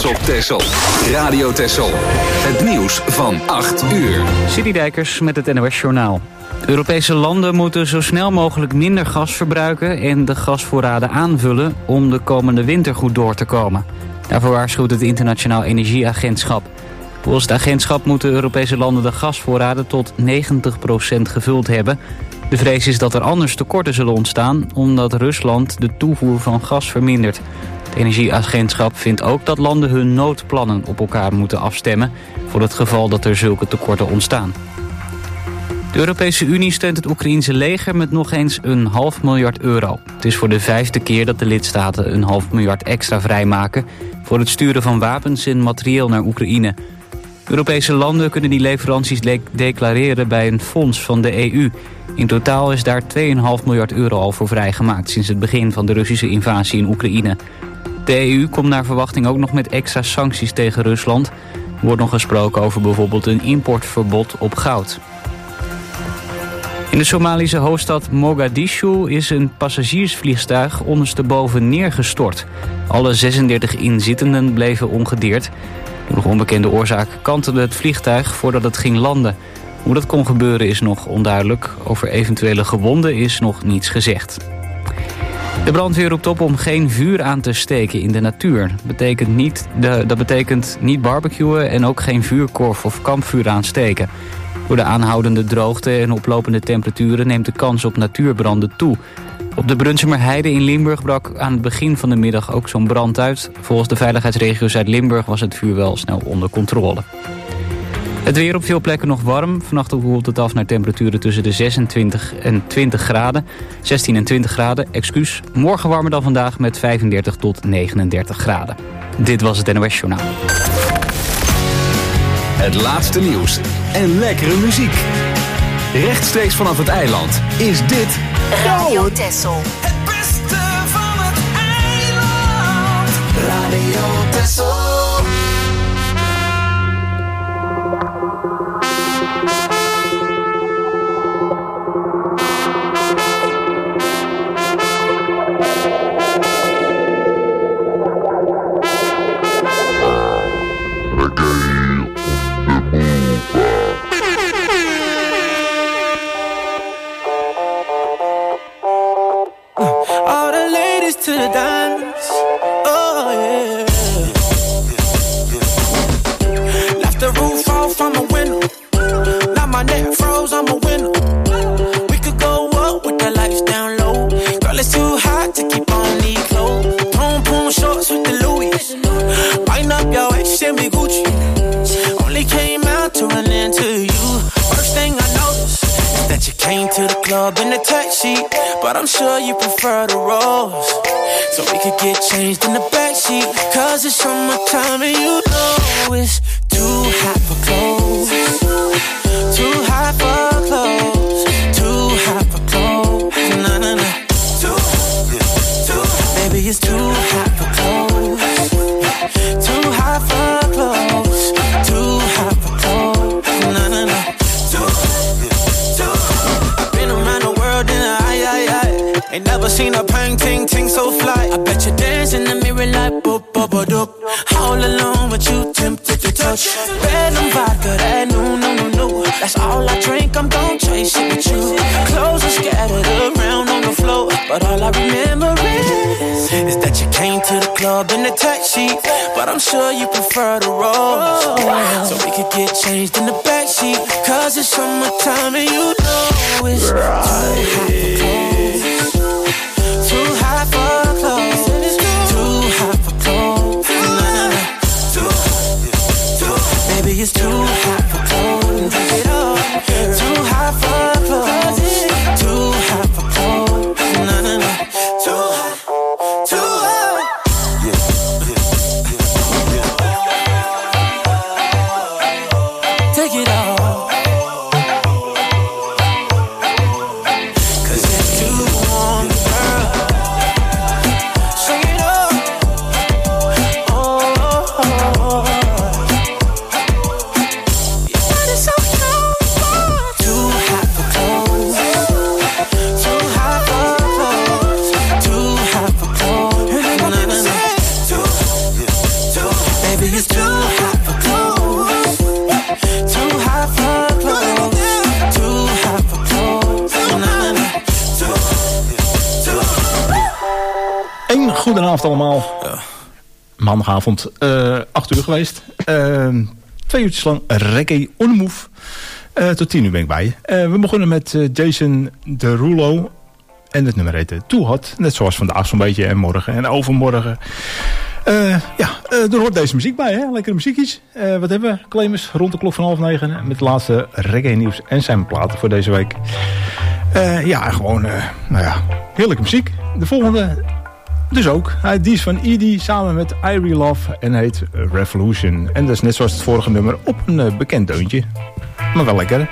op Texel. Radio Texel. Het nieuws van 8 uur. City Dijkers met het NOS Journaal. Europese landen moeten zo snel mogelijk minder gas verbruiken en de gasvoorraden aanvullen om de komende winter goed door te komen. Daarvoor waarschuwt het Internationaal Energieagentschap. Volgens het agentschap moeten Europese landen de gasvoorraden tot 90% gevuld hebben. De vrees is dat er anders tekorten zullen ontstaan omdat Rusland de toevoer van gas vermindert. Het Energieagentschap vindt ook dat landen hun noodplannen op elkaar moeten afstemmen voor het geval dat er zulke tekorten ontstaan. De Europese Unie steunt het Oekraïense leger met nog eens €500 miljoen. Het is voor de 5e keer dat de lidstaten €500 miljoen extra vrijmaken voor het sturen van wapens en materieel naar Oekraïne. Europese landen kunnen die leveranties declareren bij een fonds van de EU. In totaal is daar €2,5 miljoen al voor vrijgemaakt sinds het begin van de Russische invasie in Oekraïne. De EU komt naar verwachting ook nog met extra sancties tegen Rusland. Er wordt nog gesproken over bijvoorbeeld een importverbod op goud. In de Somalische hoofdstad Mogadishu is een passagiersvliegtuig ondersteboven neergestort. Alle 36 inzittenden bleven ongedeerd. Door nog onbekende oorzaak kantelde het vliegtuig voordat het ging landen. Hoe dat kon gebeuren is nog onduidelijk. Over eventuele gewonden is nog niets gezegd. De brandweer roept op om geen vuur aan te steken in de natuur. Dat betekent niet barbecuen en ook geen vuurkorf of kampvuur aansteken. Door de aanhoudende droogte en oplopende temperaturen neemt de kans op natuurbranden toe. Op de Brunsumerheide in Limburg brak aan het begin van de middag ook zo'n brand uit. Volgens de veiligheidsregio Zuid-Limburg was het vuur wel snel onder controle. Het weer op veel plekken nog warm. Vannacht koelt het af naar temperaturen tussen de 26 en 20 graden. 16 en 20 graden, excuus. Morgen warmer dan vandaag met 35 tot 39 graden. Dit was het NOS Journaal. Het laatste nieuws en lekkere muziek. Rechtstreeks vanaf het eiland is dit Radio Texel. Het beste van het eiland. Radio Texel. All the ladies to the dance, oh yeah. Left the roof off, I'm a winner. Now my neck froze, I'm a winner. We could go up with the lights down low. Girl, it's too hot to keep on these clothes. Boom, boom, shorts with the Louis. Wind up your waist and be Gucci. Only came out to run into you. First thing I noticed is that you came to the club in a taxi, but I'm sure you prefer the rolls. So we could get changed in the backseat, cause it's summertime and you know it's too hot for clothes. Too hot for clothes. Too hot for clothes. Nah, nah, nah. Baby, it's too hot for clothes. Too hot for clothes. Too hot for clothes. Nah, nah, nah. I've been around the world in a ain't never seen a painting ting so fly. I bet you dance in the mirror like boop, boop, boop, doop. All alone with you, tempted to touch. Red and vodka, that no. That's all I drink, I'm gon' chase it with you. Clothes are scattered around on the floor, but all I remember is that you came to the club in a taxi, but I'm sure you prefer the rolls. So we could get changed in the backseat, cause it's summertime and you know it's too hot for clothes. Too hot for clothes. Too hot for clothes. Nah, nah, nah. Baby, it's too hot for clothes. Too hot for clothes. Too hot for clothes. Nah, nah, nah. Too hot. Too hot. Take it off. 'Cause it's too it's too hot for clothes. Too hot for clothes. Too hot for clothes. Een goedenavond allemaal. Maandagavond, 8 uur geweest. 2 uurtjes lang reggae on the move. Tot 10 uur ben ik bij je. We begonnen met Jason Derulo. En het nummer heette Too Hot. Net zoals vandaag zo'n beetje. En morgen en overmorgen. Er hoort deze muziek bij. Hè? Lekkere muziekjes. Wat hebben we? Claimers rond de klok van 8:30. Met het laatste reggae nieuws. En zijn platen voor deze week. Heerlijke muziek. De volgende dus ook. Die is van Edie samen met Irie Love. En heet Revolution. En dat is net zoals het vorige nummer op een bekend deuntje. Maar wel lekker.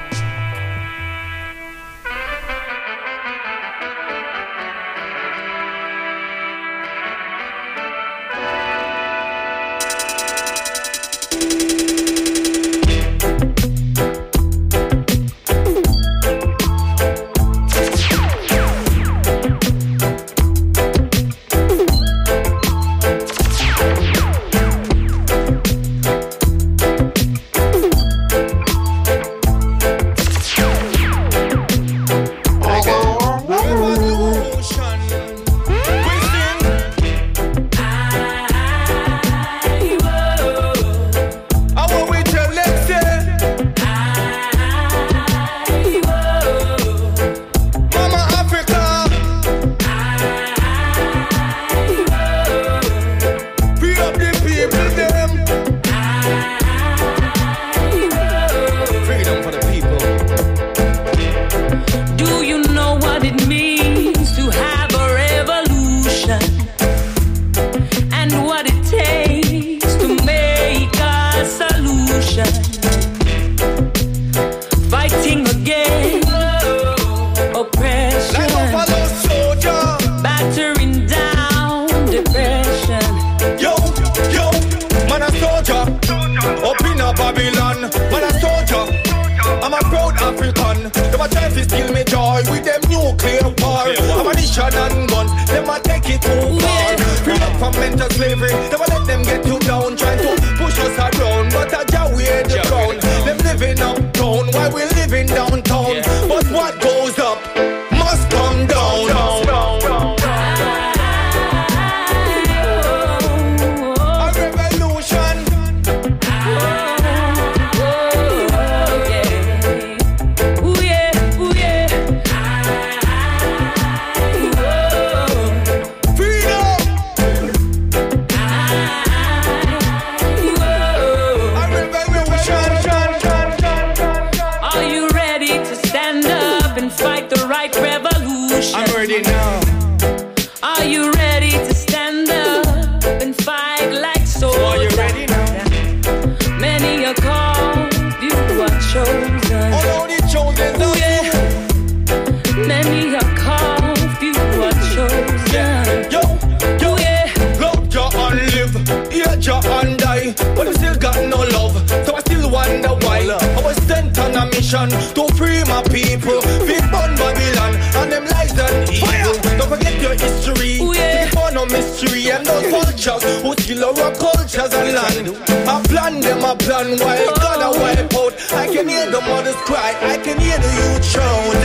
To free my people, big bun Babylon, and them lies and evil. Don't forget your history, it's for no mystery. And those vultures who steal our cultures and land. I plan them, I plan while gonna wipe out. I can hear the mothers cry, I can hear the youth shout.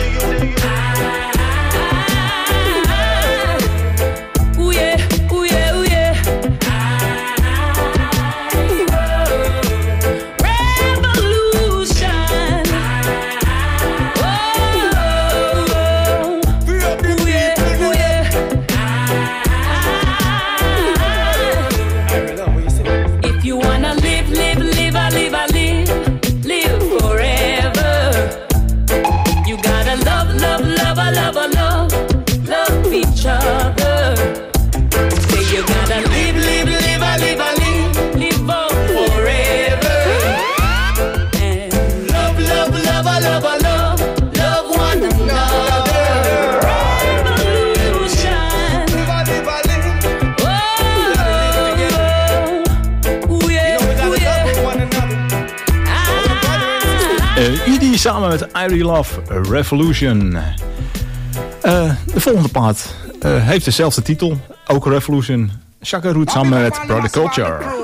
Edie samen met Irie Love, Revolution. De volgende plaat heeft dezelfde titel, ook Revolution. Chaka Root samen met Brother Culture.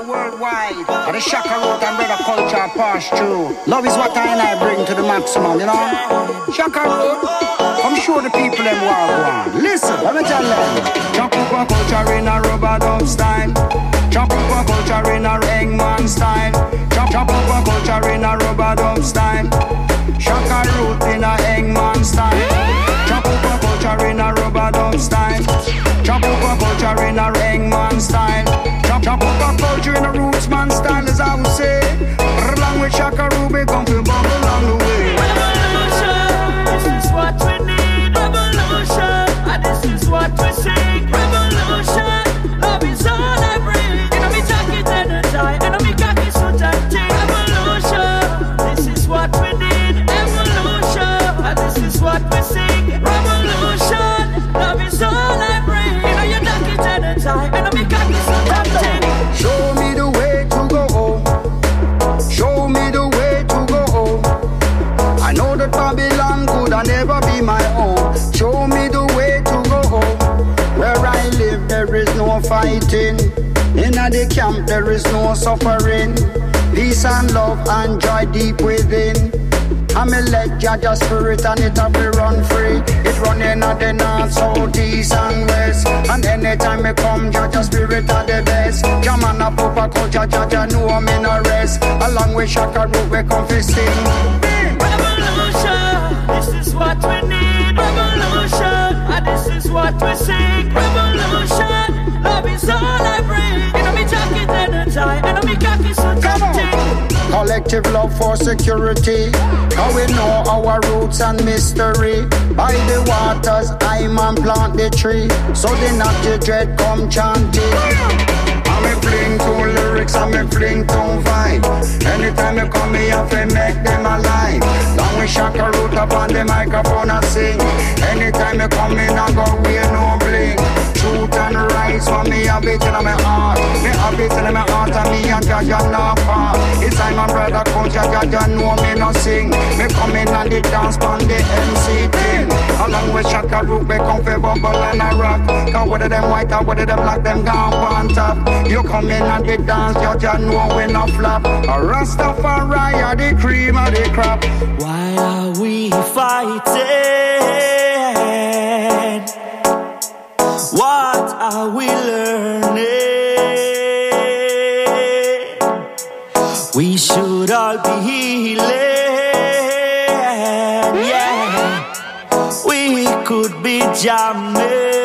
worldwide. And the Shaka Root and brother culture pass through. Love is what I bring to the maximum, you know. Shaka Root, come show the people them what I want. Listen, let me tell them. Chapupa culture in a rubber dub style. Chapupa culture in a Hangman style. Chapupa culture in a rubber dub style. Shaka Root in a Hangman style. Chapupa culture in a rubber dub style. Chapupa culture in a Hangman style. Chapupa culture in a Rootsman style, as I would say. Along with Shaka Root, we come to bump along the way. Revolution, this is what we need. Revolution, and this is what we sing. Revolution, love is all I bring. You know me jacket and a tie, and me khaki suit and ting. Revolution, this is what we need. Evolution, and this is what we sing. Revolution, love is all I bring. You know your jacket and a tie, and me khaki suit and ting. Show me the way to go home. Show me the way to go home. I know that Babylon could never be my home. Show me the way to go home. Where I live there is no fighting. In the camp there is no suffering. Peace and love and joy deep within. I'm a let Jaja spirit and it have to run free. It running at the north, south, east and west. And anytime I come, Jaja spirit are the best. Jaman a Pupa culture, Jaja know I'm in a rest. Along with Shaka Root, we come to sing. Revolution, this is what we need. Revolution, and this is what we sing. Revolution, love is all I bring. You know me jacket and a tie, and me khaki suit and ting. Collective love for security. How we know our roots and mystery. By the waters, I man plant the tree. So the naughty dread come chanting. I'm a fling to lyrics, I'm a fling to vibe. Anytime you come here, I make them alive. Long we Shaka Root up on the microphone and sing. Anytime you come in, I go wear no bling. Truth and rise for me, a bit in my heart. Me a bit in my heart, and me and Jaja not far. It's time my brother culture, Jaja know me no sing. Me come in and the dance on the MC thing. Along with Shaka Root, we come for bubble and a rock. Cause whether them white or whether them black, them gone on top. You come in and the dance, Jaja know we no flop. A Rastafari are the cream of the crop. Why are we fighting? What are we learning? We should all be healing. Yeah, we could be jamming.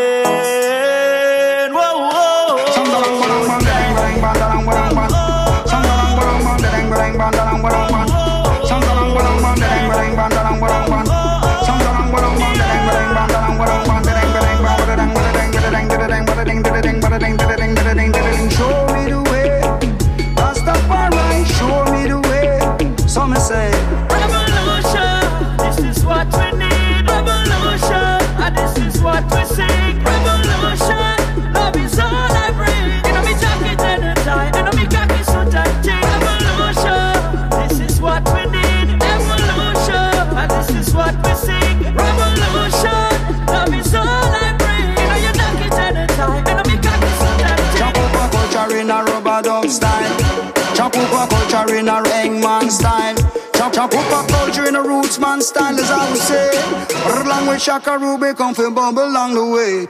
Show me the way, Rastafari, show me the way. Some say revolution, this is what we need. Revolution, and this is what we sing. Revolution, love is all I bring. You know me jacket and a tie, and me khaki suit and ting. Revolution, this is what we need. Evolution, and this is what we sing. Revolution, love is all I bring. You know your jacket and a tie, and me khaki suit and ting. Chapupa culture in a rubber dub style. Chapupa culture in a Hangman style. Chapupa culture in a Rootsman style, as I would say. Along with Shaka Root, we come for bumble along the way.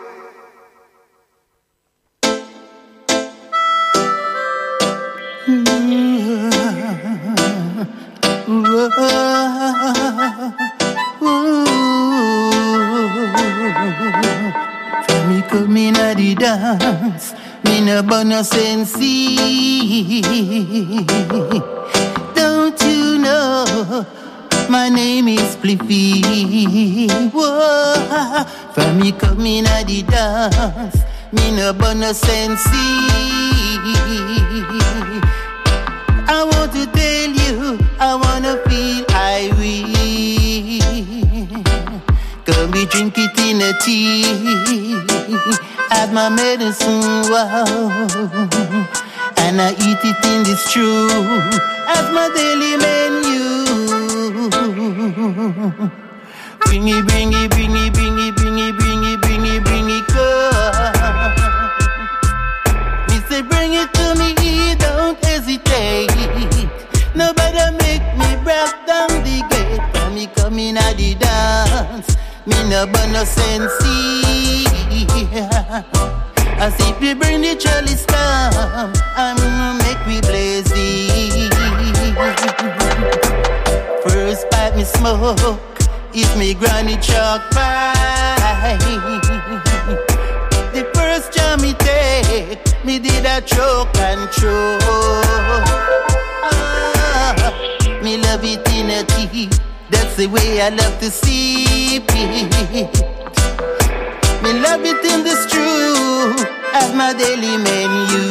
For me come in a the dance, me no bono sensi. Don't you know my name is Spliffy? Whoa. For me come in a the dance, me no bono sensi. I want to tell you, I wanna feel I will. Come be drink it in a tea, add my medicine, wow. And I eat it in this stew, as my daily menu. Bring it, bring it, bring it, bring it, bring it, bring it, bring it, bring it, come. Me say bring it to me, don't hesitate. no sense. As if we bring the chalice come and make me blazy. First pipe me smoke, if me granny chalk pie. The first jam me take, me did a choke and choke. Me love it in a tea, that's the way I love to sip it. Me love it in the stew, as my daily menu.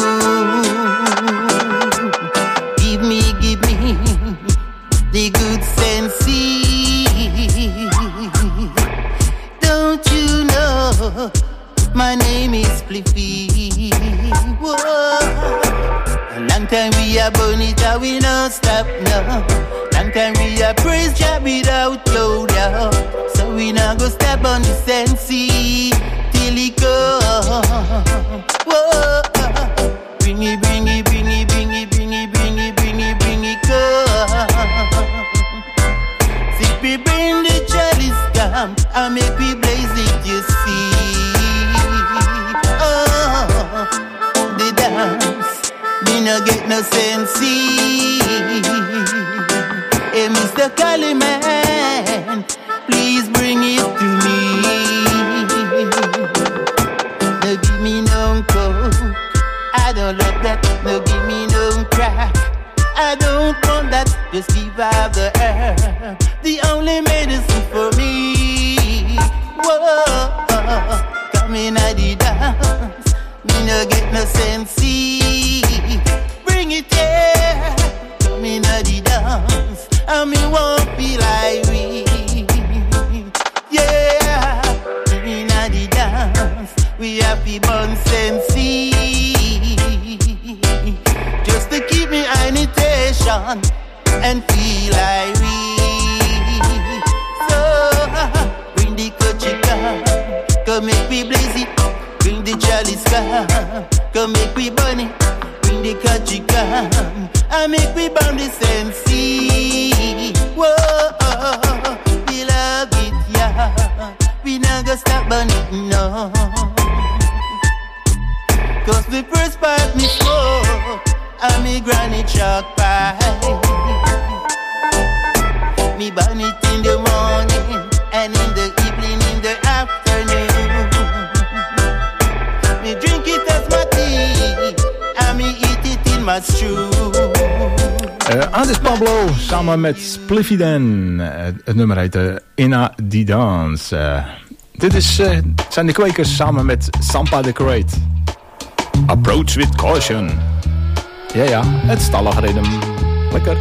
Give me the good sense. Don't you know my name is Spliffy? Whoa. A long time we are burn it and we don't stop now. Long time we are praise job without load out. So we not go step on the sensi till it go. Whoa. Bring it, bring it, bring it, bring it, bring it, bring it, bring it, bring it, go. See we bring the chalice come and make we blaze it, you see. Oh, the dance, me no get no sense. Hey, Mr. Cali man, please bring it to me. No give me no coke, I don't love that. No give me no crack, I don't want that. Just leave out the herb, the only medicine for me. Whoa, come in at the dance, me no get no sense. Bring it here, come in at the dance, and me won't be like we. Yeah, come in at the dance, we have the bun sensi. Just to keep me animation and feel like we. So bring the coachika, come make me blaze it. Bring the chalice come make me burn it. Bring the coachika, and make me burn the sensi. Whoa, we love it, yeah. We not gonna stop burn it, no. Cause the first part me smoke, and me granny chalk pie. Me burn it in the morning, and in the evening, in the afternoon. Me drink it as my tea, and me eat it in my stew. Adis Pablo samen met Spliffy Dan. Het nummer heet Inna die Dance. Dit zijn de Kwekers samen met Sampa the Great. Approach with caution. Ja, het stallige ritme. Lekker.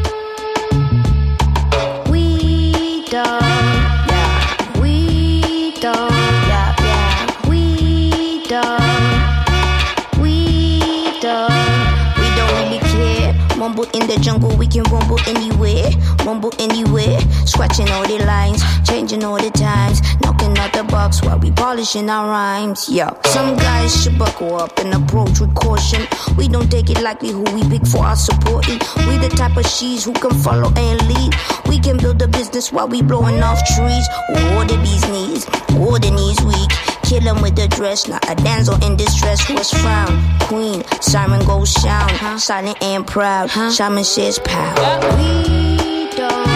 We don't, yeah. We don't, yeah. We don't. We don't really care. Mumble in the jungle, we can rumble anywhere. Mumble anywhere. Scratching all the lines, changing all the times, knocking out the box while we polishing our rhymes. Yeah, some guys should buckle up and approach with caution. We don't take it lightly who we pick for our supporting. We the type of she's who can follow and lead. We can build a business while we blowing off trees. Or the bee's knees, or the knees weak. Kill him with the dress, not a damsel in distress who was found. Queen, siren goes sound, silent and proud. Shaman says pow. We don't.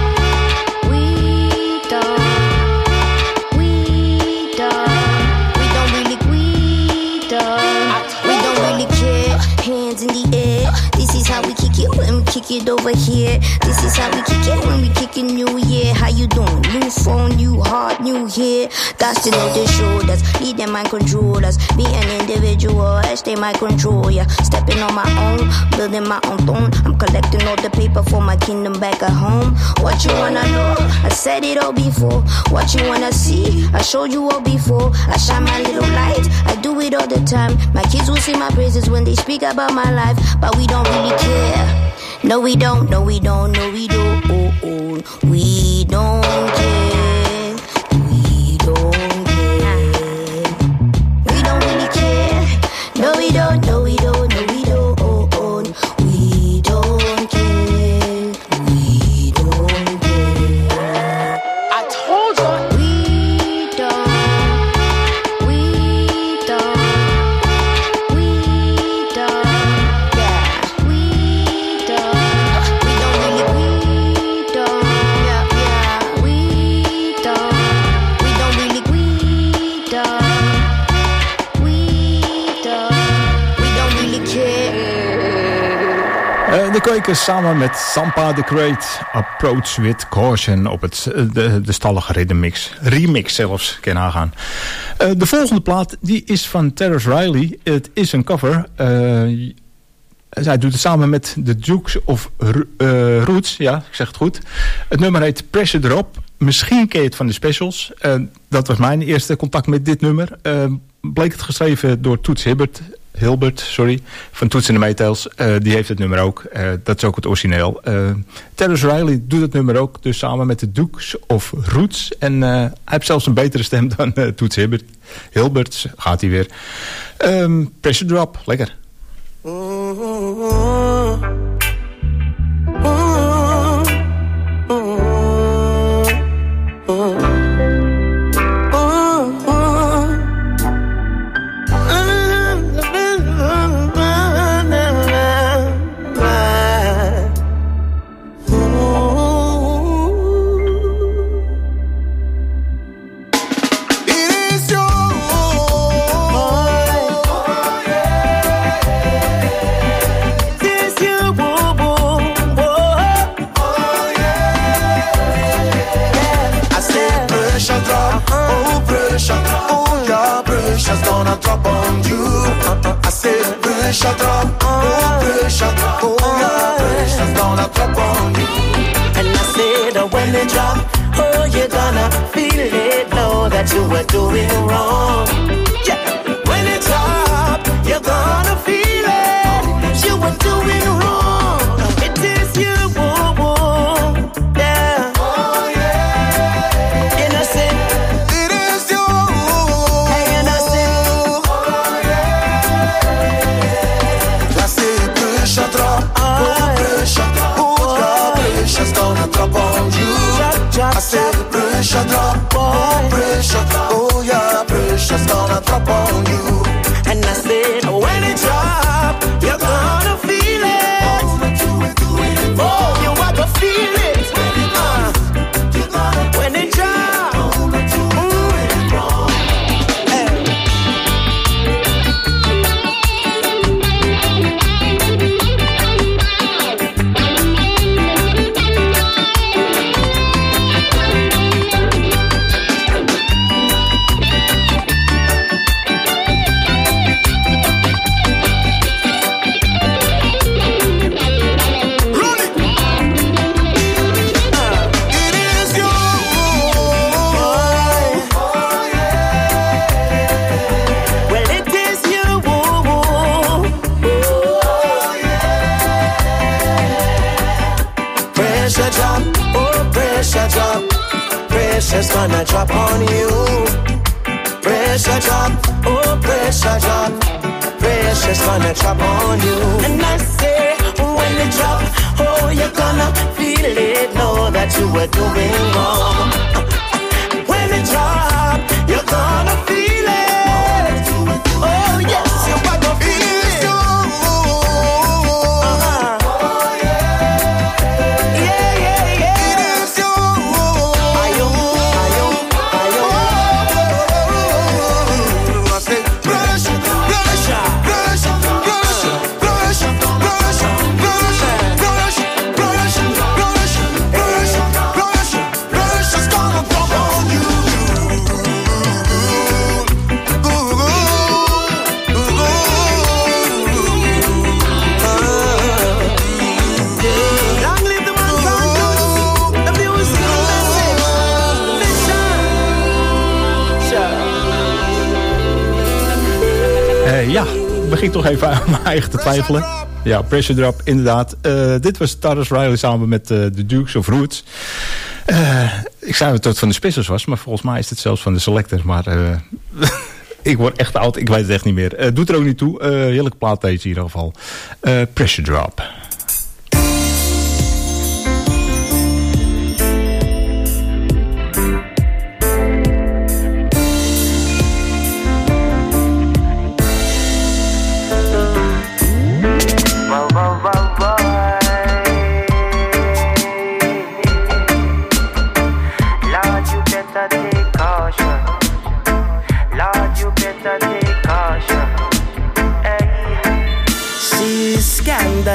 Hands in the air. This is how we kick it when we kick it over here. This is how we kick it when we kick it new year. How you doing? New phone, new heart, new hair. Got to know the shoulders, lead them mind controllers. Be an individual as they might control ya. Stepping on my own, building my own throne. I'm collecting all the paper for my kingdom back at home. What you wanna know? I said it all before. What you wanna see? I showed you all before. I shine my little light. I do it all the time. My kids will sing my praises when they speak about my life, but we don't really care. No, we don't. No, we don't. No, we don't. We don't care. We don't care. We don't really care. No, we don't. No, we don't. No, we don't. We don't care. We don't care. I told you. We don't. De Quakers samen met Sampa the Great, Approach with Caution op de stallige remix zelfs, kan je nagaan. De volgende plaat die is van Terrence Riley. Het is een cover. Zij doet het samen met The Dukes of Roots. Ja, ik zeg het goed. Het nummer heet Pressure Drop. Misschien ken je het van de specials. Dat was mijn eerste contact met dit nummer. Bleek het geschreven door Toots Hilbert, van Toots and the Maytals. Die heeft het nummer ook. Dat is ook het origineel. Terrence Riley doet het nummer ook. Dus samen met de Dukes of Roots. En hij heeft zelfs een betere stem dan Toots Hilbert. Gaat hij weer. Pressure Drop, lekker. Gonna drop on you. I said pressure drop, oh pressure, oh yeah, pressure's gonna drop on you. And I said when they drop, oh you're gonna feel it, know that you were doing wrong. Yeah, when it drop, you're gonna feel it, you were doing wrong. It is you, woo woo, yeah. Oh yeah, innocent. it is you. Pressure's gonna drop on you. I said pressure drop, oh pressure, oh yeah, pressure's gonna drop on you. And I said when it drop, you're gonna feel it. Oh, you want to feel it. When it drop. Pressure's gonna drop on you. Pressure drop, oh pressure drop. Pressure's gonna drop on you. And I say when it drop, oh you're gonna feel it, know that you were doing wrong. When it drop, you're gonna feel it. Oh yes, you're gonna feel it. Ja, begin toch even aan mijn eigen te twijfelen. Ja, Pressure Drop, inderdaad. Dit was Terrence Riley samen met de Dukes of Roots. Ik zei dat het van de Specials was, maar volgens mij is het zelfs van de Selectors. Maar ik word echt oud, ik weet het echt niet meer. Doet er ook niet toe. Heerlijke plaat deze in ieder geval. Pressure Drop.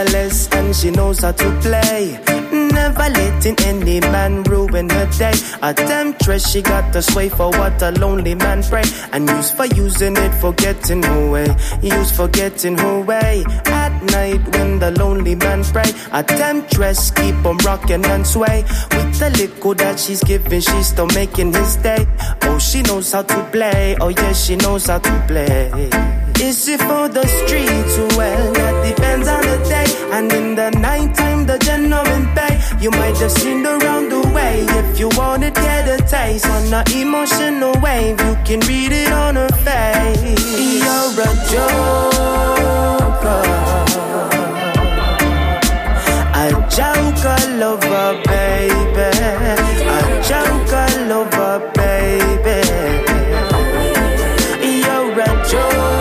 careless and she knows how to play. Never letting any man ruin her day. A temptress, she got the sway for what a lonely man pray. And use for using it, forgetting her way. Use forgetting her way. At night when the lonely man pray, a temptress keep on rocking and sway. With the liquor that she's giving, she's still making his day. Oh, she knows how to play. Oh, yes, she knows how to play. Is it for the streets? Well, that depends on the day. And in the nighttime, the gentleman pay. You might have seen her round the way. If you want it, get a taste. On an emotional wave, you can read it on her face. You're a joker, a joker lover, baby. A joker lover, baby. You're a joker.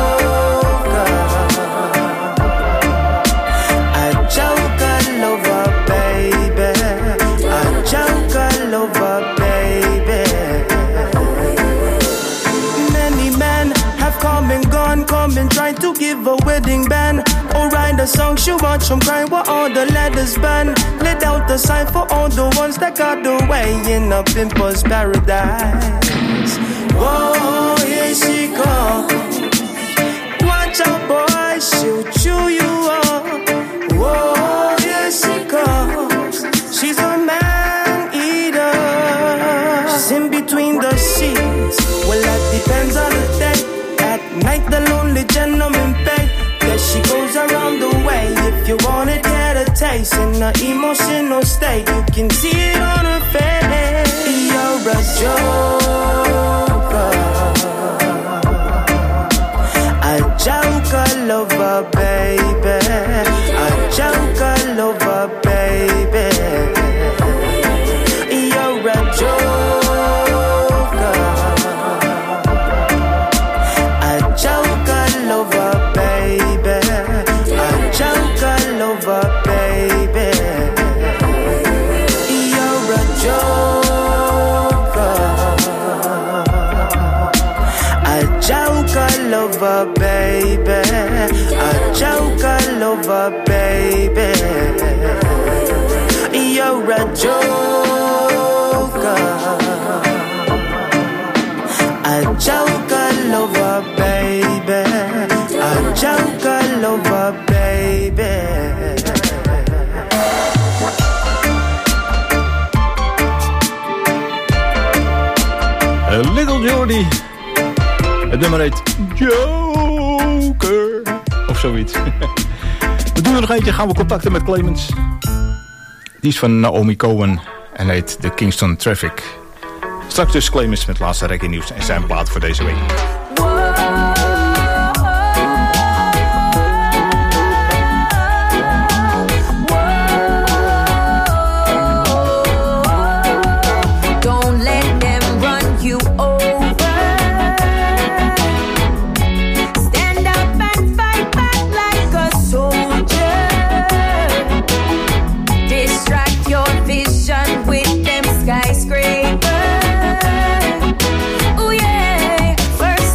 Coming, trying to give a wedding band or write a song she wants from crying where all the letters ban. Let out the sign for all the ones that got away in a pimple's paradise. Whoa, here she comes. Watch out, boy, she'll chew you up. Whoa, here she comes. She's a man eater. She's in between the sheets. Well, that depends on the day. Night the lonely gentleman pay. There she goes around the way. If you want it, get a taste. In an emotional state, you can see it on her face. You're a joker, a joker lover, baby. A joker lover, baby. You're a joker. Lover, baby, a joker lover, baby. You're a joker, a joker lover, baby, a joker lover, baby. Little Jordy. Het nummer heet Joker. Of zoiets. We doen er nog eentje. Gaan we contacten met Clemens. Die is van Naomi Cohen. En heet The Kingston Traffic. Straks dus Clemens met laatste reggae nieuws. En zijn plaat voor deze week. Skyscraper. Ooh, yeah. First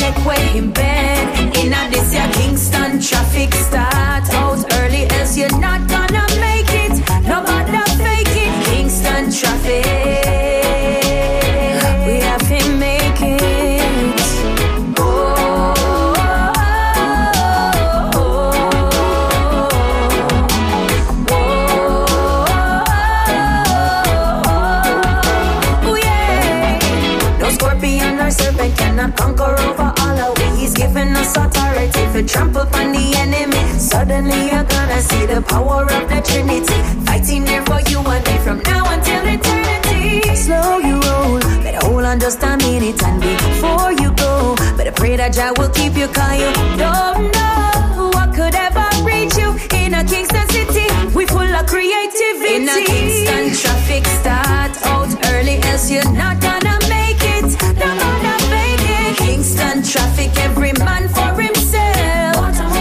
make way in bed. In a this your Kingston traffic start out early, else you're not gonna make it. No matter fake it, Kingston traffic. We have to make it. Serpent cannot conquer over all our way. He's given us authority to trample upon the enemy. Suddenly you're gonna see the power of the Trinity fighting there for you and me from now until eternity. Slow you roll, better hold on just a minute, and before you go, better pray that Jah will keep you, 'cause you don't know what could ever reach you. In a Kingston city, we full of creativity. In a Kingston traffic start out early, else you're not gonna make it. No matter fake it. Kingston traffic, every man for himself.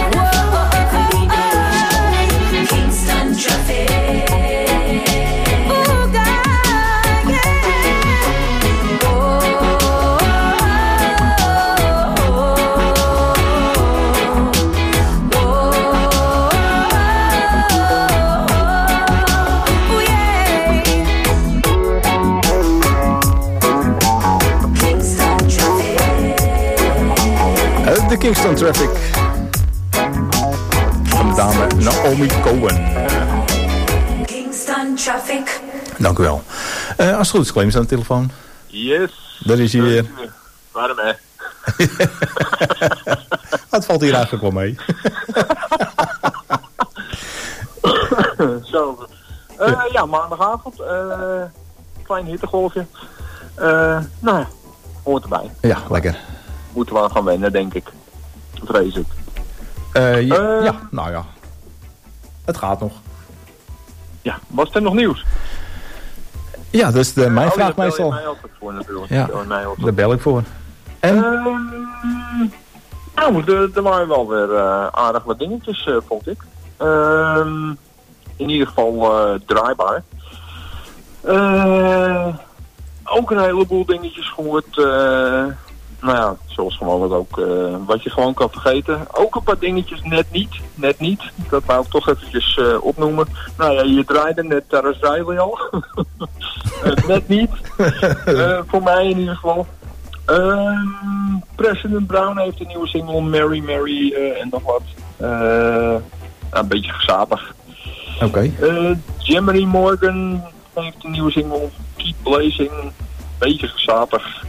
Kingston traffic. Oh God, yeah. Oh yeah. Kingston traffic. De Kingston Traffic. Van de dame Naomi Cohen. Kingston traffic. Dank u wel. Als het goed is, Clemens aan de telefoon. Yes. Daar is hij weer. Waarom hè? Het valt hier eigenlijk wel mee. Zo. Ja, maandagavond. Klein hittegolfje. Nou ja, hoort erbij. Ja, lekker. Moeten we aan gaan wennen, denk ik. Vrees ik. Ja, nou ja. Het gaat nog. Ja, was er nog nieuws? Ja, dat is mijn vraag daar meestal. bel je mij altijd voor natuurlijk. Ja, daar bel ik voor. En? Nou, er waren wel weer aardig wat dingetjes, vond ik. In ieder geval draaibaar. Ook een heleboel dingetjes gehoord. Nou ja, zoals gewoon ook wat je gewoon kan vergeten. Ook een paar dingetjes net niet. Dat wou ik toch eventjes opnoemen. Nou ja, je draaide net Terrace Riley al. Net niet. Voor mij in ieder geval. President Brown heeft een nieuwe single, Mary Mary en nog wat. Een beetje gezapig. Oké. Jeremy Morgan heeft een nieuwe single, Keep Blazing. Beetje gezapig.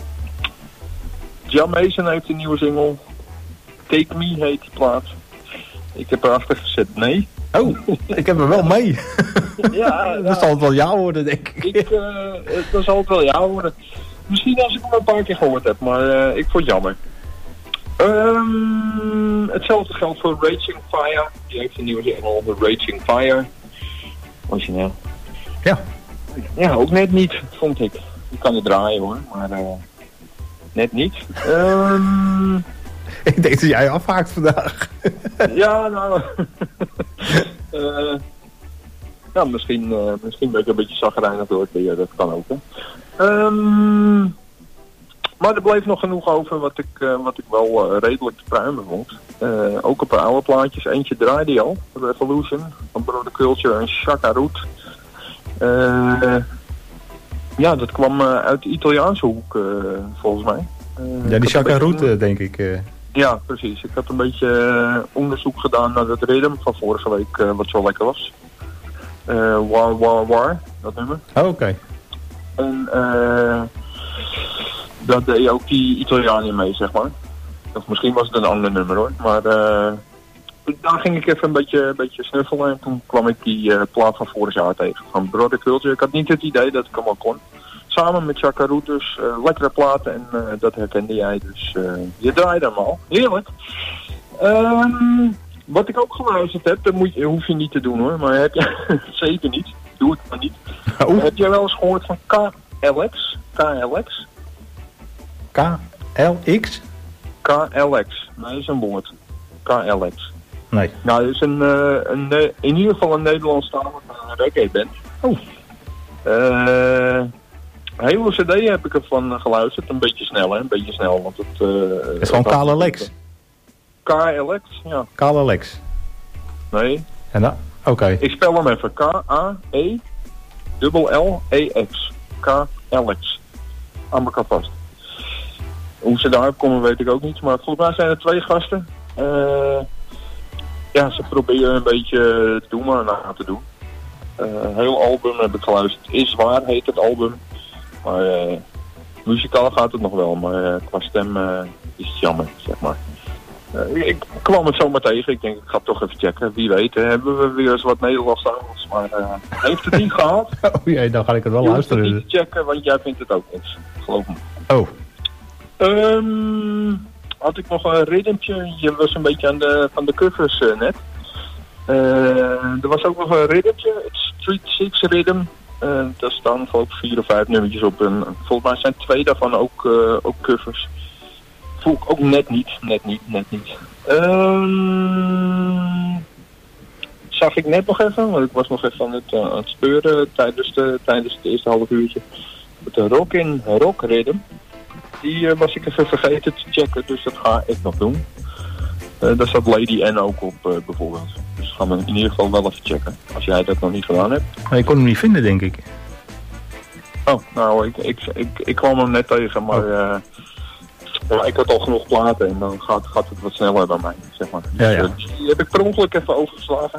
Jan Mason heeft een nieuwe single. Take Me heet die plaat. Ik heb erachter gezet nee. Oh, ik heb er wel mee. Ja, dat zal het wel jou worden, denk ik. Dat zal het wel jou worden. Misschien als ik hem een paar keer gehoord heb, maar ik vond het jammer. Hetzelfde geldt voor Raging Fire. Die heeft een nieuwe single, The Raging Fire. Origineel. Ja. Ja, ook net niet, vond ik. Ik kan het draaien hoor, maar net niet. Ik denk dat jij afhaakt vandaag. Ja, nou... ja, misschien ben ik een beetje zagrijnig door het weer. Dat kan ook, hè. Maar er bleef nog genoeg over wat ik wel redelijk te pruimen vond. Ook een paar oude plaatjes. Eentje draaide die al. Revolution van Brother Culture en Chaka Root. Ja, dat kwam uit de Italiaanse hoek, volgens mij. Ja, die Chaka Root, denk ik. Ja, precies. Ik had een beetje onderzoek gedaan naar het rhythm van vorige week, wat zo lekker was. War, War, War, dat nummer. Oh, oké. En dat deed ook die Italiaan in mee, zeg maar. Of misschien was het een ander nummer hoor. Maar daar ging ik even een beetje snuffelen. En toen kwam ik die plaat van vorig jaar tegen. Van Brother Culture. Ik had niet het idee dat ik hem al kon. Samen met Chaka Root dus. Lekkere platen. En dat herkende jij. Dus je draaide hem al. Heerlijk. Wat ik ook geluisterd heb. Dat hoef je niet te doen hoor. Maar heb je zeker niet. Doe het maar niet. Heb jij wel eens gehoord van KLX? KLX? KLX? KLX. Nee, dat is een woord. KLX. Nee. Nou, dat is in ieder geval een Nederlandstalige reggae band. Oh. hele cd heb ik ervan geluisterd. Een beetje snel, hè. Een beetje snel, want het... Het is gewoon Kale Lex. KLX, ja. Kale Lex. Nee. En dan? Oké. Ik spel hem even. K-A-E-L-L-E-X. KLX. Aan elkaar vast. Hoe ze daarop komen weet ik ook niet. Maar volgens mij zijn er 2 gasten. Ja, ze proberen een beetje Doe maar na te doen. Heel album heb ik geluisterd. Is waar heet het album. Maar muzikaal gaat het nog wel. Maar qua stem is het jammer, zeg maar. Ik kwam het zomaar tegen. Ik denk, ik ga het toch even checken. Wie weet, hebben we weer eens wat Nederlands aan ons. Maar heeft het niet gehad. Oh jee, dan ga ik het wel luisteren. Je hoeft het niet te checken, want jij vindt het ook niks. Geloof me. Oh. Had ik nog een ritmetje. Je was een beetje van de covers net. Er was ook nog een ritmetje. Het Street Six Rhythm. Daar staan geloof ik 4 of 5 nummertjes op. En volgens mij zijn 2 daarvan ook covers. Voel ik ook net niet. Zag ik net nog even, want ik was nog even aan het speuren tijdens het eerste half uurtje. Met de Rock Rhythm. Die was ik even vergeten te checken, dus dat ga ik nog doen. Daar staat Lady N ook op bijvoorbeeld. Dus gaan we in ieder geval wel even checken, als jij dat nog niet gedaan hebt. Ik kon hem niet vinden, denk ik. Oh, nou, ik kwam hem net tegen, maar ja, ik had al genoeg platen en dan gaat het wat sneller bij mij, zeg maar. Ja. Dus, die heb ik per ongeluk even overgeslagen.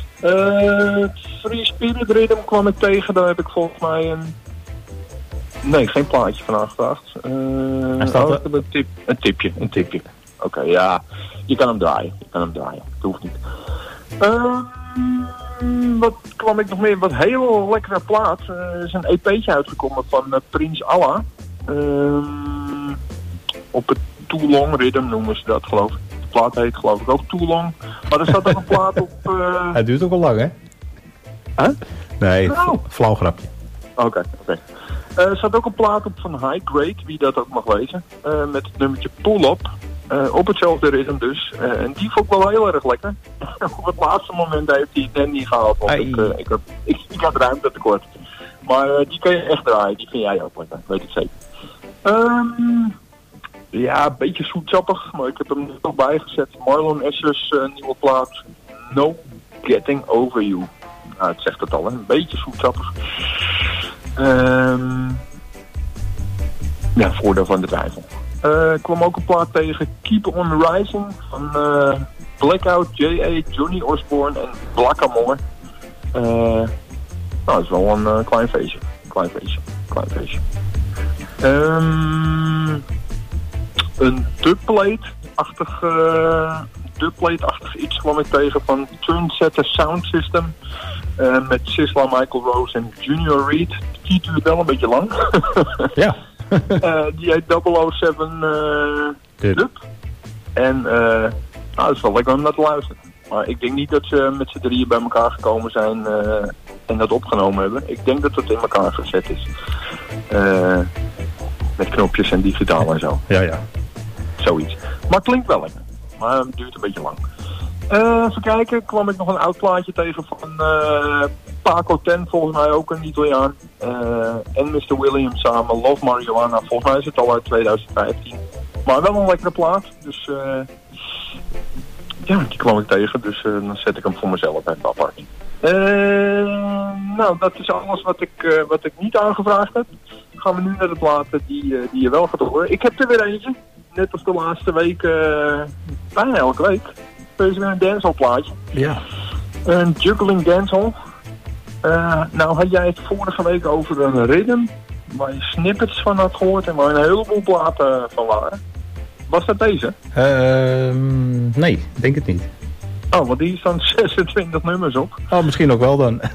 Free Spirit Rhythm kwam ik tegen, daar heb ik volgens mij Nee, geen plaatje van aangevraagd. Een tipje. Oké, ja. Je kan hem draaien. Het hoeft niet. Wat kwam ik nog meer? Wat heel lekkere plaat. Er is een EP'tje uitgekomen van Prins Allah. Op het Too Long Rhythm noemen ze dat, geloof ik. De plaat heet geloof ik ook Too Long. Maar er staat ook een plaat op... Het duurt ook al lang, hè? Huh? Nee, flauw grapje. Oké. Er staat ook een plaat op van High Grade, wie dat ook mag lezen. Met het nummertje Pull Up. Op hetzelfde ritme dus. En die vond ik wel heel erg lekker. Op het laatste moment heeft hij het net niet gehaald. Want ik had ruimte tekort. Maar die kan je echt draaien. Die vind jij ook lekker. Weet ik zeker. Ja, een beetje zoetsappig. Maar ik heb hem er nog bijgezet. Marlon Escher's nieuwe plaat. No Getting Over You. Nou, het zegt het al, hè. Een beetje zoetsappig. Ja, voordeel van de twijfel. Ik kwam ook een plaat tegen Keep On Rising van Blackout, J.A., Johnny Osborne en Blackamore. Nou, dat is wel een klein feestje. Een dubplate-achtig iets kwam ik tegen van Turnsetter Sound System. Met Sisla, Michael Rose en Junior Reed. Die duurt wel een beetje lang. Ja. Die heet 007 Dub. En dat is wel lekker om naar te luisteren. Maar ik denk niet dat ze met z'n drieën bij elkaar gekomen zijn en dat opgenomen hebben. Ik denk dat het in elkaar gezet is. Met knopjes en digitaal en zo. Ja. Zoiets. Maar het klinkt wel lekker. Maar het duurt een beetje lang. Even kijken, kwam ik nog een oud plaatje tegen van Paco Ten, volgens mij ook een Italiaan. En Mr. Williams samen, Love Marijuana. Volgens mij is het al uit 2015. Maar wel een lekkere plaat. Dus ja, die kwam ik tegen. Dus dan zet ik hem voor mezelf even apart. Nou, dat is alles wat ik niet aangevraagd heb. Dan gaan we nu naar de platen die je wel gaat horen. Ik heb er weer eentje. Net als de laatste week, bijna elke week. Er is weer een dancehall plaatje. Ja. Een juggling dancehall. Nou had jij het vorige week over een rhythm waar je snippets van had gehoord en waar een heleboel platen van waren. Was dat deze? Nee, denk het niet. Oh, want hier staan 26 nummers op. Oh, misschien ook wel dan.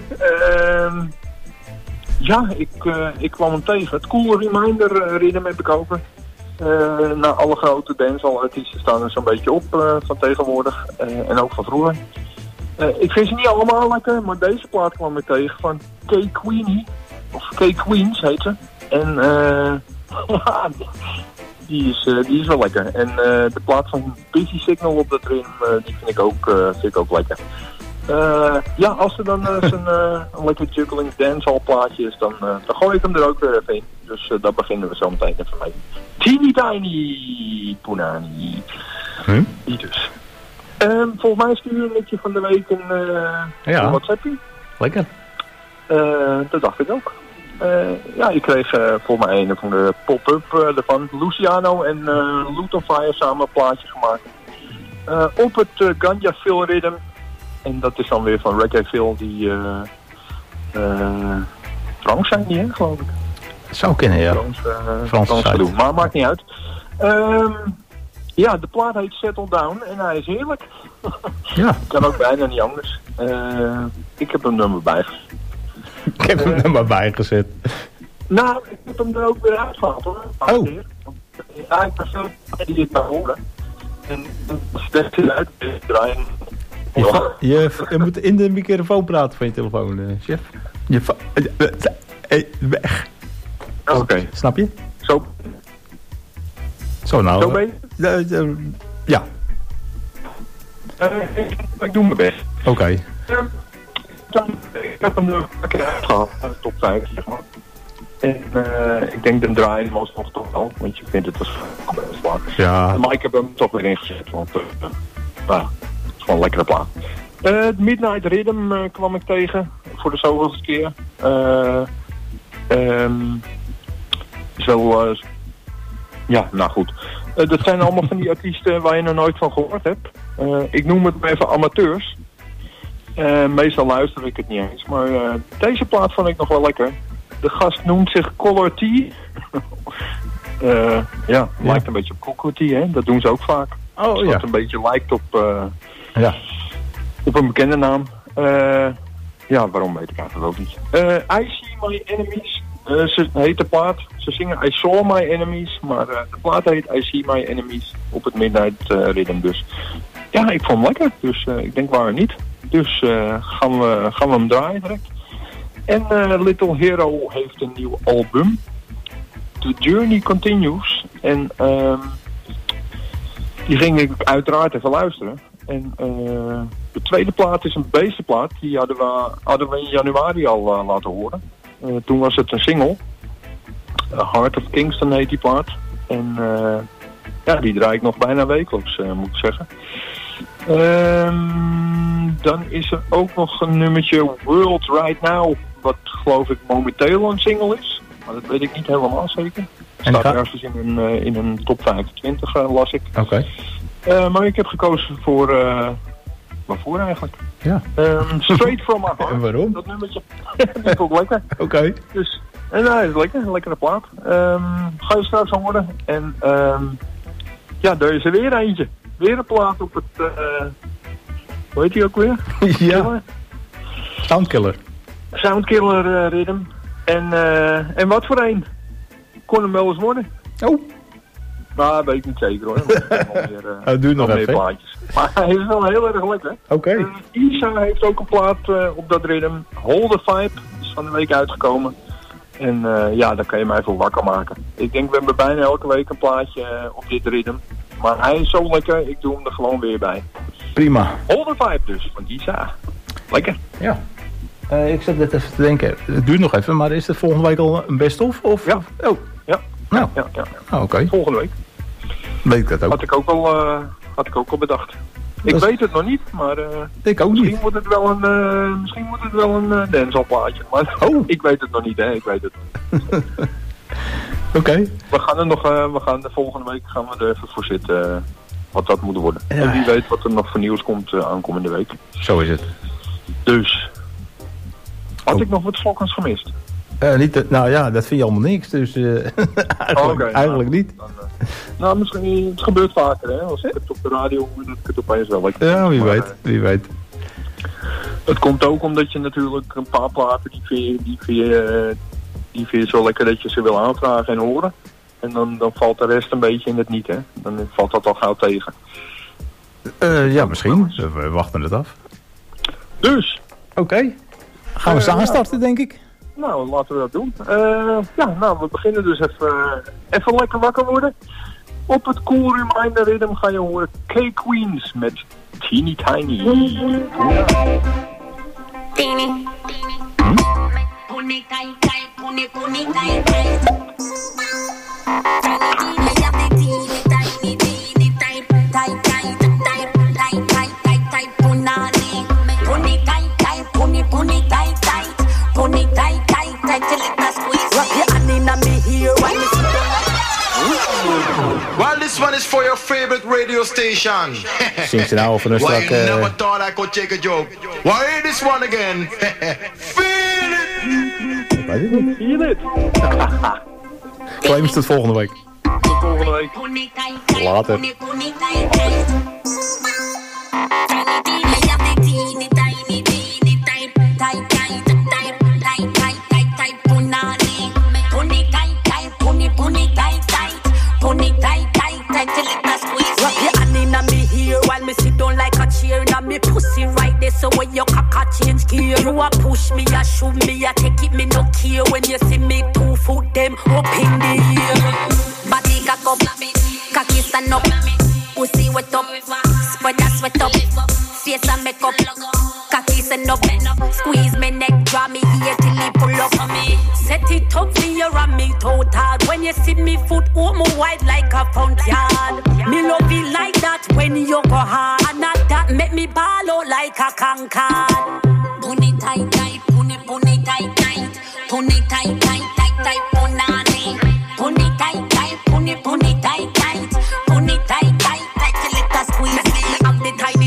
Ja, ik kwam hem tegen. Het Cool Reminder rhythm heb ik over. Nou, alle grote dancehall-artiesten staan er zo'n beetje op van tegenwoordig. En ook van vroeger. Ik vind ze niet allemaal lekker, maar deze plaat kwam ik tegen van K-Queenie. Of K-Queens heet ze. En ja, die is wel lekker. En de plaat van Busy Signal op dat rim, die vind ik ook lekker. Ja, als er dan een lekker juggling dancehall plaatje is, dan gooi ik hem er ook weer even in. Dus daar beginnen we zo meteen even mee. Teeny Tiny Punani. Die dus. Volgens mij stuur je van de week een WhatsAppje. Lekker. Dat dacht ik ook. Ja, ik kreeg voor mij een van de pop-up ervan. Luciano en Loot on Fire samen een plaatje gemaakt. Op het Ganja Phil Rhythm. En dat is dan weer van Reggae Phil die Frans zijn die, hè, geloof ik. Zou kunnen, ja. Frans doen, maar maakt niet uit. Ja, de plaat heet Settle Down en hij is heerlijk. Ja. Kan ook bijna niet anders. Ik heb hem nummer bijgezet. Ik heb hem nummer bijgezet. Nou, ik heb hem er ook weer uitgehaald, hoor. Oh. Ja, ik ben zo die dit maar horen. En dan steekt hij uit te draaien. Je moet in de microfoon praten van je telefoon, chef. Weg. Oké. Snap je? Zo nou. Zo ben je? Ja. Ik doe mijn best. Oké. Ik heb hem er een keer uitgehaald, top 5, zeg maar. En ik denk de draaien was nog toch wel, want je vindt het als best laag. Ja. Maar ik heb hem toch weer ingezet, want het is gewoon een lekkere plaat. Midnight Rhythm kwam ik tegen, voor de zoveelste keer. Ja, nou goed. Dat zijn allemaal van die artiesten waar je nog nooit van gehoord hebt. Ik noem het maar even amateurs. Meestal luister ik het niet eens, maar deze plaat vond ik nog wel lekker. De gast noemt zich Color T. Lijkt een beetje op Cocoa Tea, hè? Dat doen ze ook vaak. Oh, dus ja. dat een beetje lijkt op een bekende naam. Ja, waarom weet ik eigenlijk ook niet. I See My Enemies. Ze heet de plaat. Ze zingen I Saw My Enemies. Maar de plaat heet I See My Enemies. Op het Midnight Rhythm dus. Ja, ik vond hem lekker. Dus ik denk waar niet. Dus gaan we hem draaien direct. En Little Hero heeft een nieuw album. The Journey Continues. En die ging ik uiteraard even luisteren. En de tweede plaat is een beestenplaat. Die hadden we in januari al laten horen. Toen was het een single. Heart of Kingston heet die plaat. En die draai ik nog bijna wekelijks, moet ik zeggen. Dan is er ook nog een nummertje World Right Now. Wat geloof ik momenteel een single is. Maar dat weet ik niet helemaal zeker. Het staat ergens in een top 25 las ik. Oké. Maar ik heb gekozen voor... waarvoor eigenlijk? Ja. Straight From My Heart. En waarom? Dat nummertje. Dat vond ik lekker. Oké. Dus, en dat is lekker. Een lekkere plaat. Ga je straks horen. En daar is er weer eentje. Weer een plaat op het... hoe heet die ook weer? Ja. Soundkiller. Soundkiller Rhythm. En wat voor een? Kon hem wel eens worden. Oh. Maar weet ik niet zeker hoor. Doe nog meer even. plaatjes. Maar hij is wel heel erg lekker. Oké. Isa heeft ook een plaat op dat rhythm. Hold the Vibe. Is van de week uitgekomen. En daar kan je mij voor wakker maken. Ik denk we hebben bijna elke week een plaatje op dit rhythm. Maar hij is zo lekker. Ik doe hem er gewoon weer bij. Prima. Hold the Vibe dus. Van Isa. Lekker. Ja. Ik zat net even te denken. Het duurt nog even. Maar is het volgende week al een best-of? Of? Ja. Oh. Ja. Nou. Ja. Oké. Volgende week. Weet ik dat ook. Had ik ook al bedacht. Ik weet het nog niet, maar ik ook misschien niet. Wordt het wel een dancehall plaatje. Maar ik weet het nog niet, hè. Ik weet het nog niet. Oké. We gaan de volgende week er even voor zitten wat dat moet worden. Ja. En wie weet wat er nog voor nieuws komt aankomende week. Zo is het. Dus. Had ik nog wat vlokkens gemist? Nou ja, dat vind je allemaal niks. Dus eigenlijk niet. Nou, misschien, het gebeurt vaker, hè. Als ik het op de radio hoor, dat ik het opeens wel lekker. Ja, wie weet. Het komt ook omdat je natuurlijk een paar platen die vind je zo lekker dat je ze wil aanvragen en horen. En dan valt de rest een beetje in het niet, hè. Dan valt dat al gauw tegen. Ja, misschien. We wachten het af. Dus. Oké. Gaan we samen starten, denk ik? Nou, laten we dat doen. We beginnen dus even lekker wakker worden. Op het Cool Reminder Rhythm ga je horen K-Queens met Teeny Tiny. Teeny. Pony tight tight, pony tight tight. Teeny tiny tight tight tight tight tight tight punani. Pony tight tight, pony tight tight, pony tight tight tight till it does squeeze. Wrap your hand inna me here while you sit down. Well, this one is for your favorite radio station. Zingt ze nou over een Why strak... you never thought I could take a joke? Why hear this one again? Feel it! Ik weet het niet. Feel it! Claims tot volgende week. Tot volgende week. Later. Me pussy right there, so when your cock change gear, you a push me, a shoot me, a take it, me no care. When you see me 2 foot them up in the air. Body cock up, cocky stand up, pussy wet up, spread that sweat up, face and make up, cocky stand up, squeeze me neck, draw me here till he pull up on me. Set it up for you and me total. When you see me foot, oh my wide like a front yard. Me love it like that when you go hard. And not that make me ball out like a concord. Pony tight tight, pony tight tight, pony tight tight tight tight, punani. Pony tight tight, pony tight tight, pony tight tight tight till it does squeeze me. I'm the tiny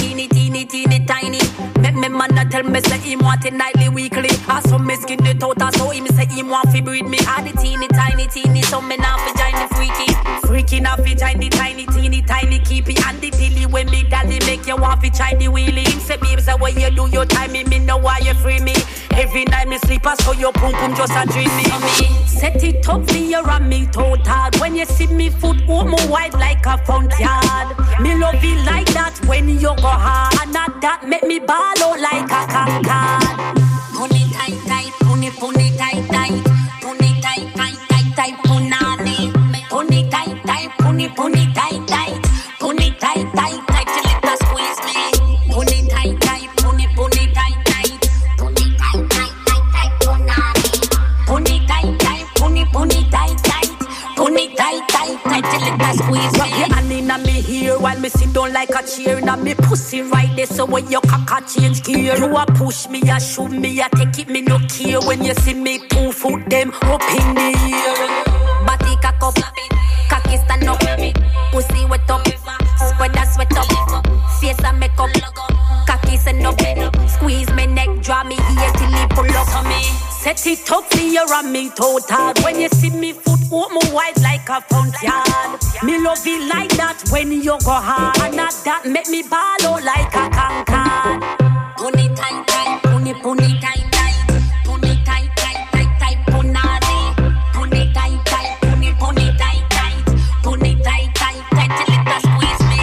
tiny. Make me man a tell me say him want it nightly weekly. I saw me skin it out, so him say him want fi breed me. I the teeny tiny, so me now fi join the freaky now fi join the tiny keep it and the dilly when me daddy make you want fi try the wheelie. Him say babe say when you do your time me know why you free me. Every night me sleep I saw your pum pum just a dream me. Set it up for you and me total. When you see me foot oh my wide like a front yard. Me love it like that when you go hard. And not that make me ball out like a concord. Pony tight tight, pony tight tight, pony tight tight tight tight, punani. Pony tight tight, pony tight tight, pony tight tight tight till it does squeeze me. Pony tight tight, pony tight tight, pony tight tight tight tight, punani. Pony tight tight, pony tight tight, pony tight tight tight till it does squeeze me. Wrap your hand inna me here while me sit down like a chair. Inna me pussy right there, so when your cock change gear, you a push me, a shoot me, a take it, me no care. When you see me 2 foot them up in the air. Body cock up, cocky stand up, pussy wet up, spread that sweat up, face and make up, cocky stand up, squeeze me neck, draw me here till he pull up on me. Set it up for you and me total. When you see me foot oh my wide like a front yard. Me love it like that when you go hard. And not that make me ball out like a concord. Pony tight tight, pony tight tight, pony tight tight tight tight, punani. Pony tight tight, pony tight tight, pony tight tight tight till it does squeeze me.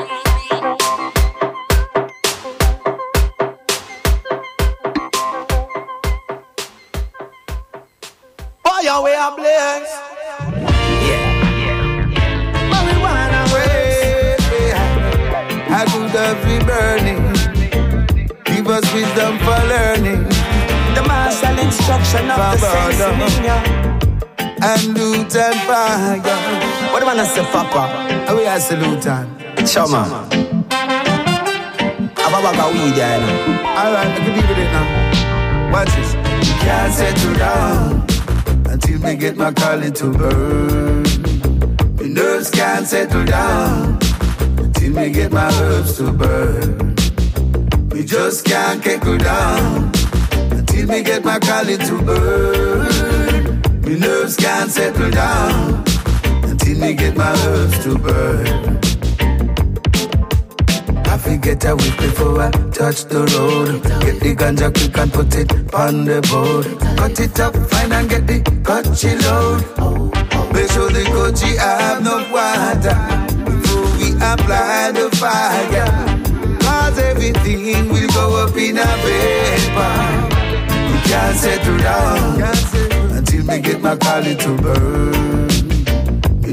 Fire we are blessed. Marijuana way, I could have been burning. Give us wisdom for learning. The martial instruction of the sense and loot and fire. What do I say, Papa? We are salute and Chama. Ababaga weed, I know. Alright, I can deal with it now. Watch this. Can't settle down until me get my calling to burn. My nerves can't settle down until me get my herbs to burn. We just can't keckle down until me get my calling to burn. My nerves can't settle down until me get my herbs to burn. I forget a week before I touch the road. Get the ganja quick and put it on the board. Cut it up fine and get the coachy load. Make sure the coachy have no water before we apply the fire. Cause everything will go up in a vapor. We can't settle down until me get my calling to burn. My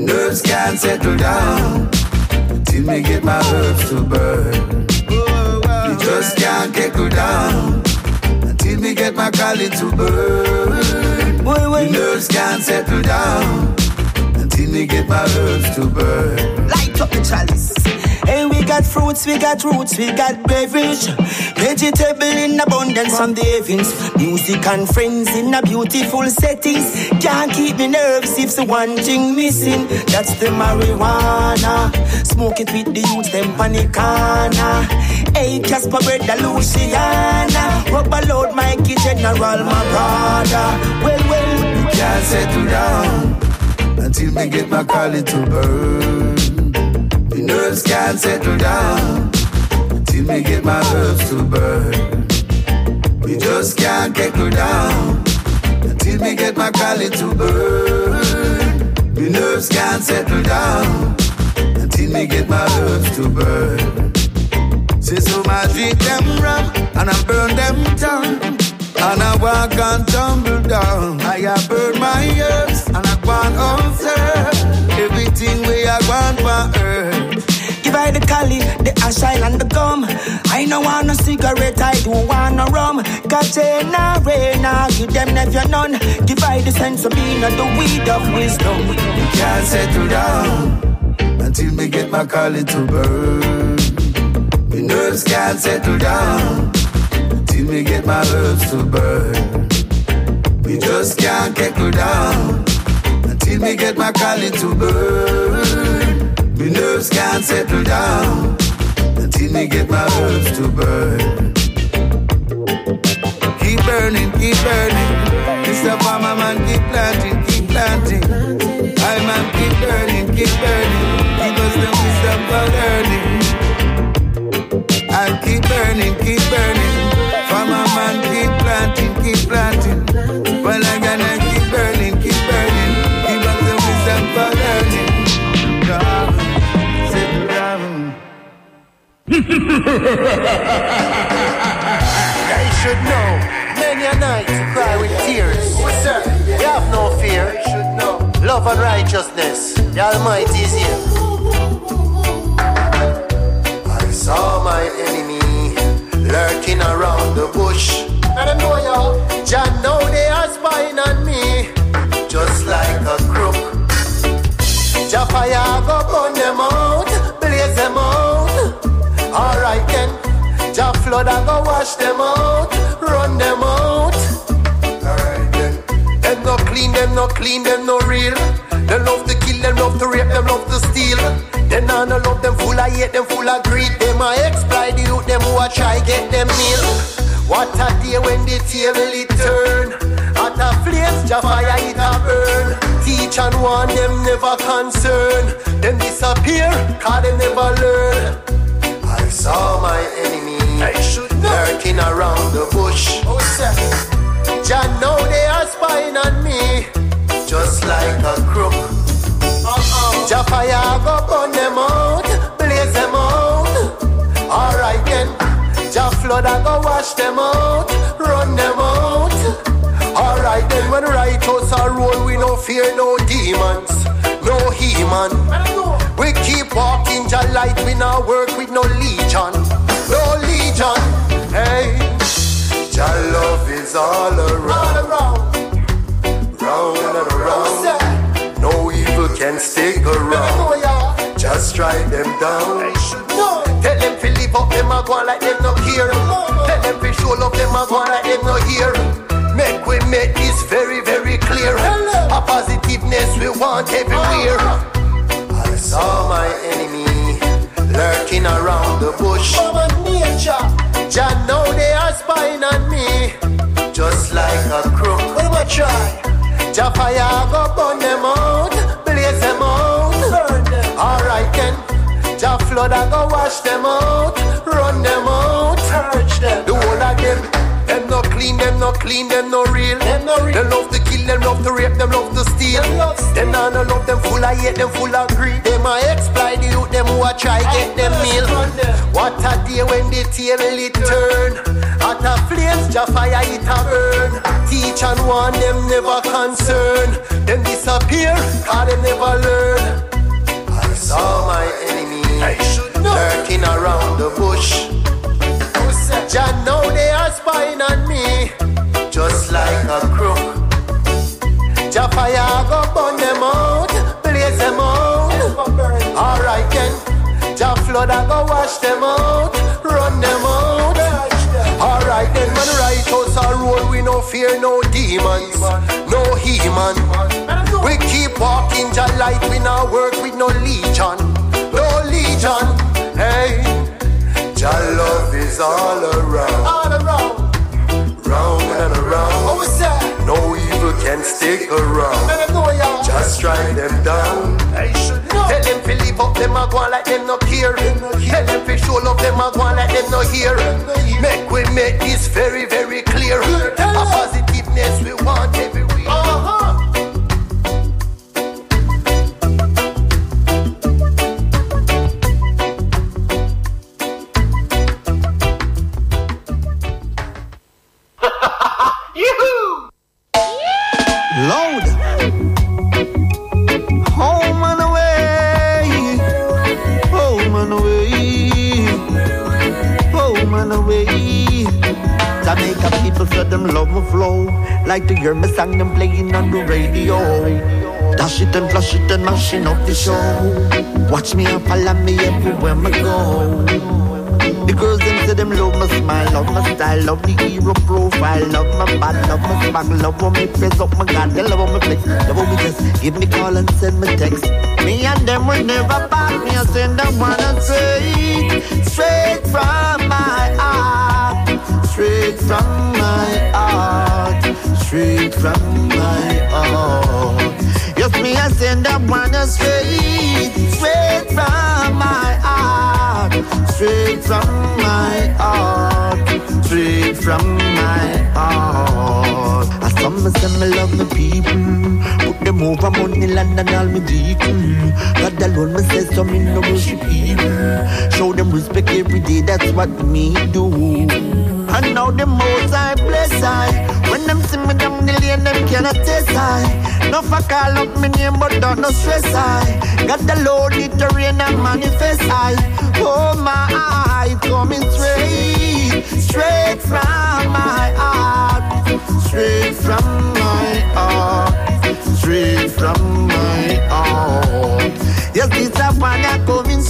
nerves can't settle down until me get my herbs to burn. Me just can't get down until me get my collie to burn. Me nerves can't settle down until me get my herbs to burn. Light up the chalice. Hey, we got fruits, we got roots, we got beverage. Vegetable in abundance from the heavens. Music and friends in a beautiful settings. Can't keep me nerves if the one thing missing. That's the marijuana. Smoke it with the youth, them panicana. Hey, Casper, Breda, Luciana. Rubber load, Mikey, General, my brother. Well, you can't settle down until me get my collie to burn. Me nerves can't settle down until me get my herbs to burn. Me just can't get down until me get my collie to burn. Me nerves can't settle down until me get my herbs to burn. Say so I drink them rum and I burn them tongue. And I walk and tumble down. I burn my herbs and I want observe everything we I want for earth. Give I the cali, the ash oil and the gum. I no want no cigarette, I don't want no rum. Katena, Rena, give them never none. Give I the sense of being the weed of wisdom. You can't settle down until me get my collie to burn. My nerves can't settle down till me get my herbs to burn. Me just can't get down until me get my collie to burn. Me nerves can't settle down until me get my herbs to burn. Keep burning, Mr. Farmer man, keep planting. I man, keep burning. Give us the wisdom for learning. I'll keep burning. Farmer man, keep planting. Well, I'm gonna keep burning. Give us the wisdom for learning. God, sit down. They should know. Many a night to cry with tears. Sir, you have no fear. You should know. Love and righteousness. The Almighty is here. I saw my enemy lurking around the bush. I don't know y'all. Jah know they are spying on me, just like a crook. Jah fire go burn them out, blaze them out. Alright then, Jah flood I go wash them out, run them out. Alright then, them no clean, them no real. Them love to kill, them love to rape, them love to steal. Them no love, them full of hate, them full of greed. Them a exploit the youth, them who a try get them meal. What a day when the table it turn. At a flames, Jah fire it a burn. Teach and warn them never concern. Them disappear, cause they never learn. I saw my enemy lurking around the bush. Jah know they are spying on me, just like a crook. Jah fire go burn them out, blaze them out. Alright then, Jah flood I go wash them out, run them out. Alright then, when righteous are roll, we no fear no demons, no he-man. We keep walking Jah light, we now work with no legion. Hey, Jah love is all around, round and around. No evil can stick around. Just strike them down. Tell them to live up, them a go like them no care. Tell them to show love, them a go like them no hear. Make we make this very, very clear. A positiveness we want everywhere. I saw my enemy lurking around the bush. Jah know they are spying on me, just like a crook. What am I try? Jah fire go burn them out, blaze them out. Alright then, Jah flood I go wash them out, run them out, purge them. The whole of them no real. Them love to kill, them love to rape, them love to steal. Them no love, them full of hate, them full of greed. Them a exploit the youth, them who a try get them meal. What a day when the table it turn. At a flames, Jah fire it a burn. Teach and warn them never concern. them disappear, cause they never learn. I saw my enemy lurking around the bush. Jah know they are spying on me, just like a crook. Jah fire go burn them out, blaze them out. Alright then, Jah flood I go wash them out, run them out. Alright then, man, right house a roll, we no fear no demons, no he-man. We keep walking Jah light, we not work with no legion, no legion. Hey, Jah love is all around, round and around. No evil can stick around, just strike them down. Tell them to leave up, them a go like them no care. Tell them to show love, them a go like them no hear. Make we make this very, very clear. A positiveness we want everywhere. Load. Home and away. Home and away. Home and away. Jamaica people said them love my flow. Like to hear me song them playing on the radio. Dash it and flush it and mashing up the show. Watch me and follow me everywhere I go. The girls them say them love my smile, love my style, love the hero profile, love my bad, love my swag, love how me face up my God, they love how me flex, love how me just give me call and send me text. Me and them will never back me, I send them one and straight from my heart, straight from my heart, straight from my heart. Yes, me I send them one and straight from my heart, straight from my heart, straight from my heart. I some say me love my people, put them over money, land and all me vehicle. God alone me say so me no worship evil. Show them respect every day, that's what me do. And now the most I bless I. When them see me down the lane, them cannot taste I. No for call up me name, but don't no stress I. Got the Lord it to rain and manifest I. Oh my eye, coming straight from my heart, straight from my heart, straight from my heart. Yes, this a one that coming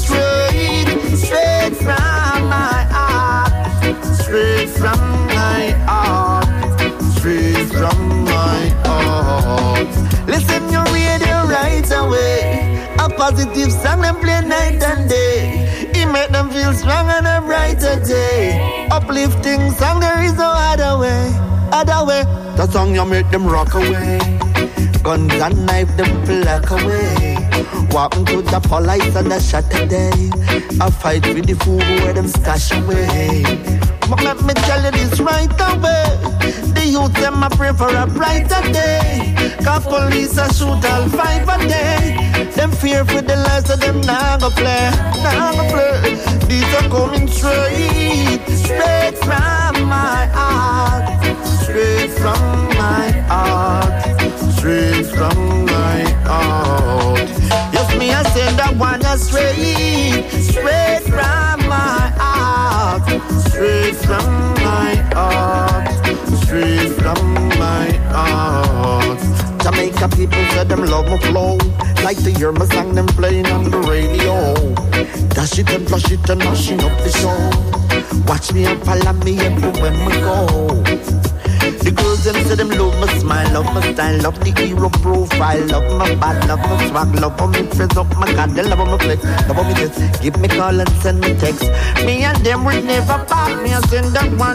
straight from my heart, straight from my heart, straight from my heart. Listen your radio right away. A positive song them play night and day. It make them feel strong on a brighter day. Uplifting song, there is no other way. Other way. The song you make them rock away. Guns and knife them black away. Walking to the police and the shot today. I fight with the fool where them stash away. But let me tell you this right away. The youth them a pray for a brighter day. Cause police a shoot all 5 a day. Them fear for the lives of them nah go play. These are coming straight from my heart, straight from my heart, straight from my heart. Yes, me I send that one straight from my heart, straight from my heart, straight from my heart. Jamaica people said them love my flow. Like to hear my song them playing on the radio. Dash it and flush it and mashing up the show. Watch me and follow me everywhere we go. The girls them say them love my smile, love my style, love the hero profile, love my bad, love my swag, love how me face up my God, they love how me flex, love how me just give me call and send me text. Me and them will never back me, I send them one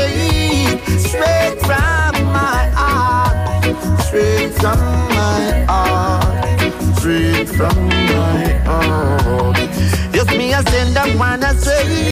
straight from my heart, straight from my heart, straight from my heart. Yes, me I send them one straight